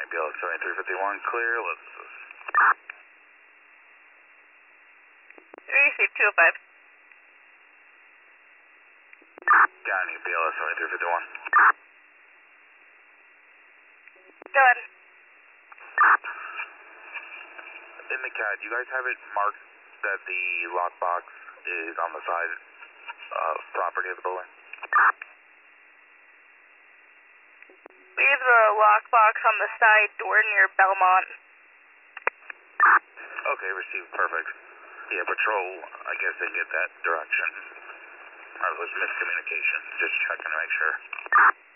BLS 7351, clear, let's... 3-205. County BLS 7351. Go ahead. In the CAD, you guys have it marked that the lockbox is on the side property of the building? We have the lockbox on the side door near Belmont. Okay, received, perfect. Yeah, patrol, I guess they get that direction. Or it was miscommunication, just checking to make sure.